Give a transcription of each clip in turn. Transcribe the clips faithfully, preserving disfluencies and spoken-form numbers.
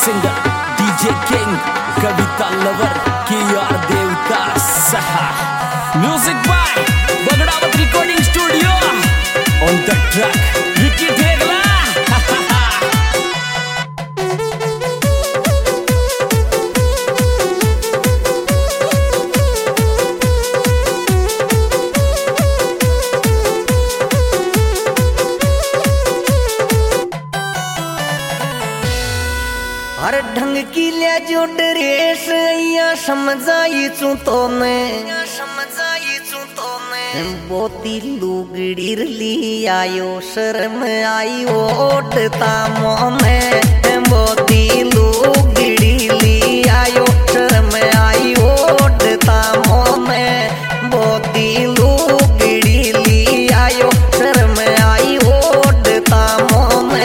Singer DJ King, Kavita lover, के आर देवता सहा। Music by Bagdawat recording studio. On the track Vicky Thegla. हर ढंग की ले जो ड्रेस या समझाई चू तो मैं समझाई चू तो मैं बोती लुगड़ी ली आयो शर्म आई ओटता मोने बोती लुगड़ी ली आयो शर्म आई ओटता मोने बोती लुगड़ी ली आयो शर्म आई ओटता मोने।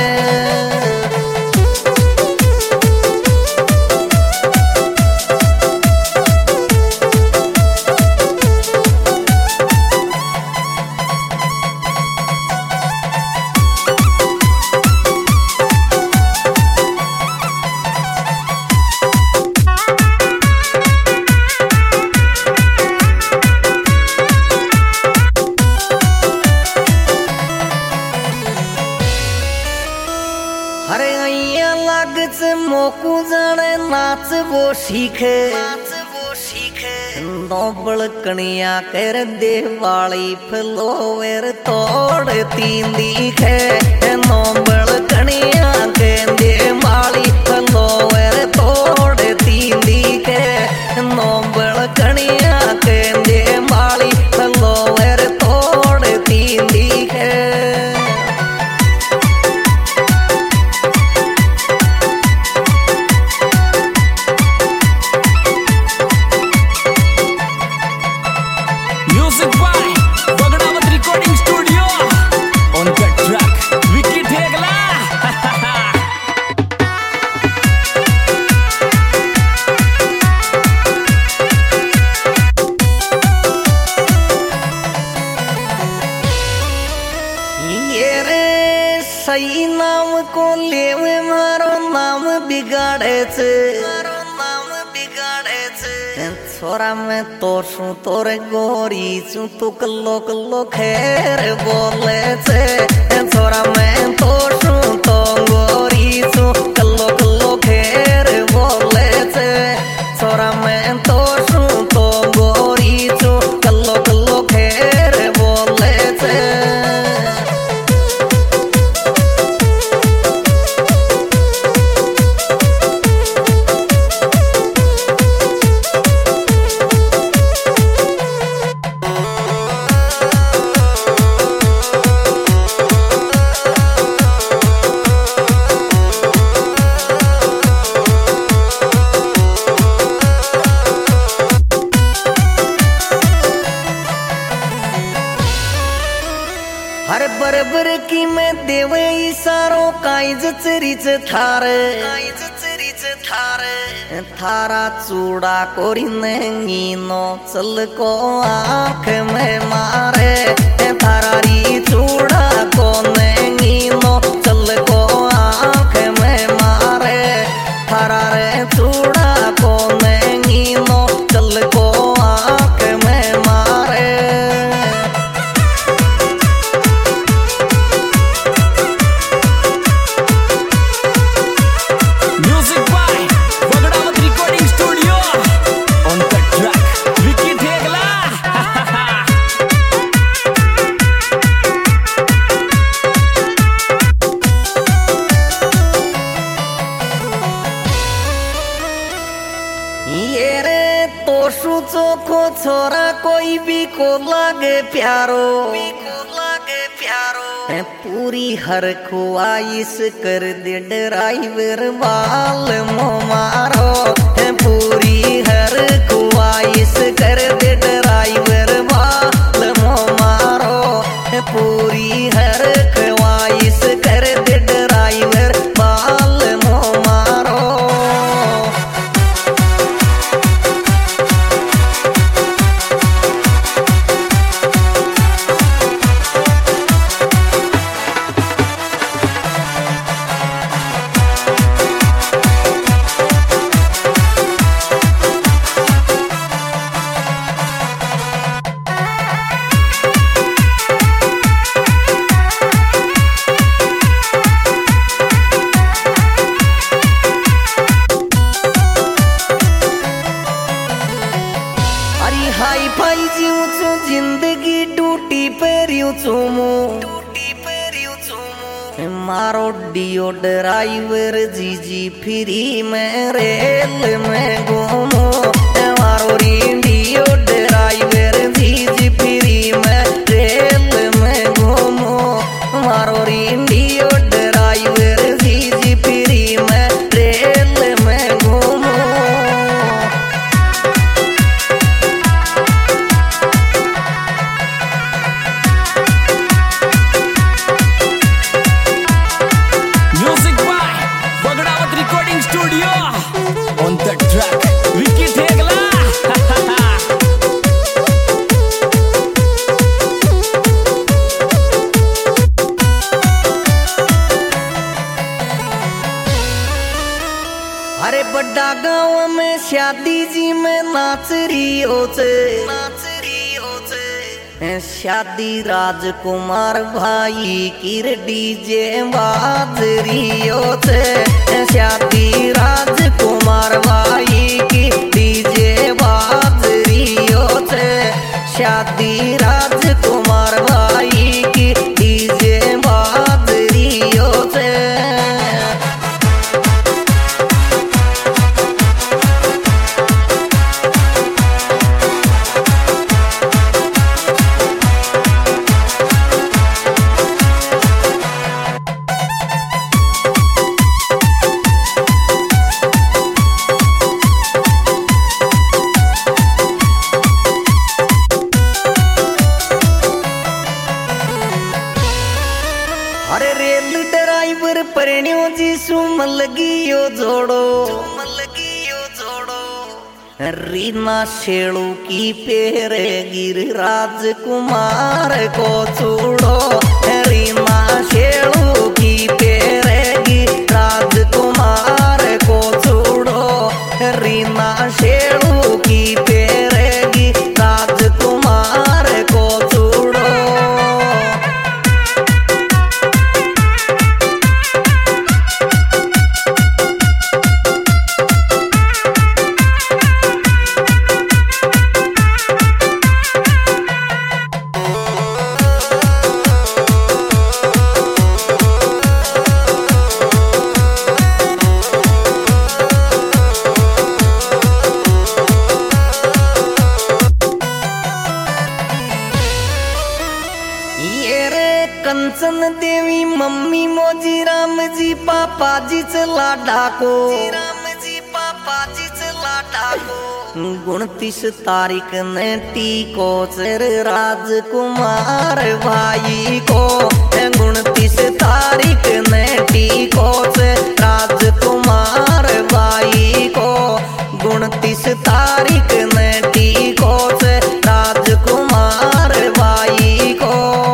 अरे अइया लागच मोकू जाने नाच वो सीखे नाच वो सीखे नोबल कनिया कर देवाली फ्लोवर तोड़ तीन दिखे नोबल कनिया के देवाली फ्लोवर तोड़ तीन दिखे नोबल कनिया के देवाली फ्लोवर तोड़ तीन दिखे। Music by Bagdawat recording studio. On the track Vicky Thegla. ये रे सही नाम को लेवे मारो नाम बिगाड़े छे मारो नाम बिगाड़े छे छोरा में तो शू तोरे गोरी चू तू कल्लो कल्लो खैर बोले छे छोरा में तो शू तो गोरी चू कल्लो कल्लो खैर बोले छे छोरा में तो शू तो गोरी चू कल्लो कल्लो खैर बोले छे। हर बरबर की मैं देवे इशारों काइज चरिच थारे काइज चरिच थारे थारा चूड़ा कोरी नंगीनो चल को आँख में मारे थारा री चूड़ा को नंगीनो चल को आँख में मारे थारा रे चूड़ा को नंगीनो चल को आँख में मारे। Music by Bagdawat recording studio. On the track Vicky Thegla. ये रे तोशु चोखो छोरा कोई भी को लागे प्यारो भी को लागे प्यारो पूरी हर ख्वाहिश कर दे ड्राइवर बाल मो मारो पूरी हर ख्वाहिश कर दे ड्राइवर बाल मो मारो पूरी हर ख्वाहिश कर दे ड्राइवर बाल मो मारो। पेरियो चुमो टूटी पेरियो चुमो मारो डियो ड्राइवर जीजी फ्री में रेल में घूमो मारो डियो ड्राइवर जीजी फ्री में रेल में घूमो मारो डियो ड्राइवर जीजी फ्री में रेल में घूमो। Recording studio on the track Vicky Thegla अरे बड़ा गाँव में शादी जी में नाच रही होते नाच रही होते शादी राजकुमार भाई की डीजे बाज रही होते शादी राजकुमार भाई की डीजे बाज रही होते शादी राजकुमार भाई की डीजे बाज रही होते। अरे रेल ड्राइवर परिणियो जी सुमल गियो जोड़ो सुमल गियो जोड़ो रीना शेड़ू की पेरे गिर राजकुमार को छोड़ो रीना शेड़ू की पेरे गिर राजकुमार को छोड़ो रीना शेड़ू की पेरे गिर राजकुमार को छोड़ो। कंचन देवी मम्मी मोजी राम जी पापा जी चला डाको राम जी पापा जी चला डाको उनतीस तारीख ने टीको चर राजकुमार भाई को उनतीस तारीख ने टीको चर राजकुमार भाई को उनतीस तारीख ने टीको चर राजकुमार भाई को।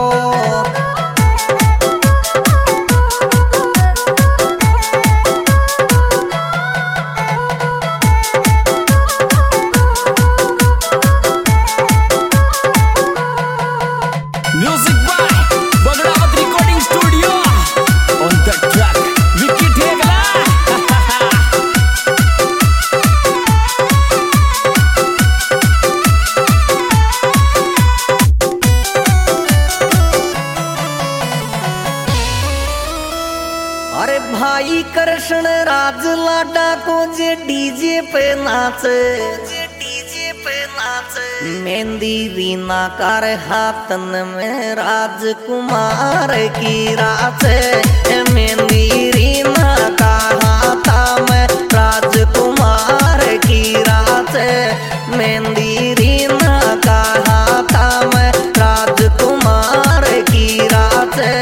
Music by Bagrawat Recording Studio on the track Vicky Thegla अरे भाई कृष्ण राज लाडा को जे डीजे पे नाचे जे डीजे पे नाचे मेहंदी रीना कर हाथन में राजकुमार की राचे मेहंदी रीना का हाथा में राजकुमार की राचे मेहंदी रीना का हाथा में राजकुमार की राचे।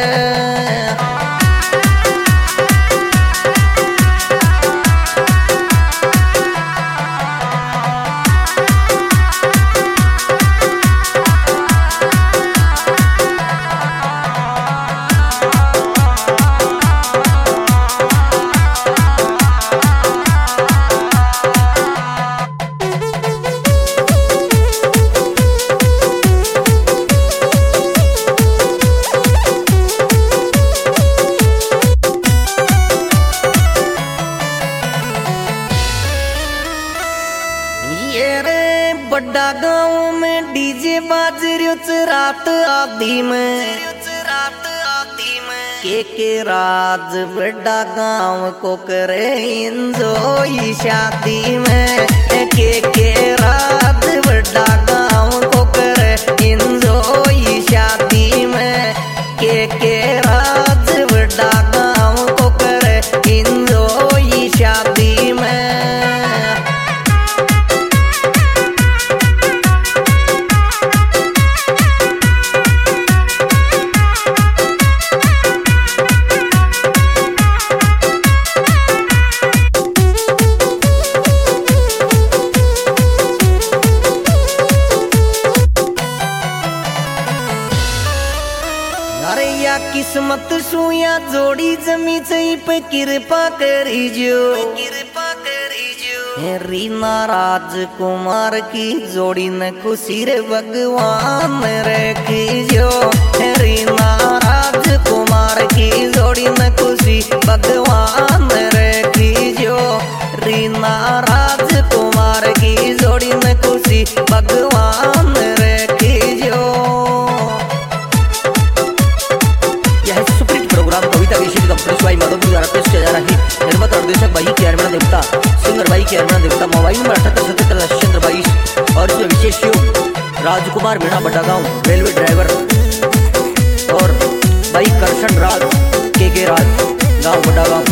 बड़ा गाँव में डीजे बाज रियो च रात आदि में के के राज बड़ा गाँव को करे इंजॉय शादी में के के राज बड़ा गाँव को करे इंजॉय शादी में के के राज बड़ा गाँव को करे इंजॉय शादी में। किस्मत सुया जोड़ी जमी पे कृपा करी जो कृपा करी जो रीना राजकुमार की जोड़ी न खुशी रे भगवान रखी जो रीना राजकुमार की जोड़ी न खुशी भगवान रखी जो रीना राजकुमार की जोड़ी न खुशी भगवान रखी जो। भाई माधवपुर द्वारा पेश किया जा रहा है। निर्माता और निर्देशक भाई केरमना देवता, सिंगर भाई केरमना देवता, मोबाइल नंबर अठहत्तर सतहत्तर चंद्र बाईस और इसमें विशेष योग राजकुमार मीणा बड़ागांव रेलवे ड्राइवर और भाई करशन राज के के राज गाँव बड़ागांव।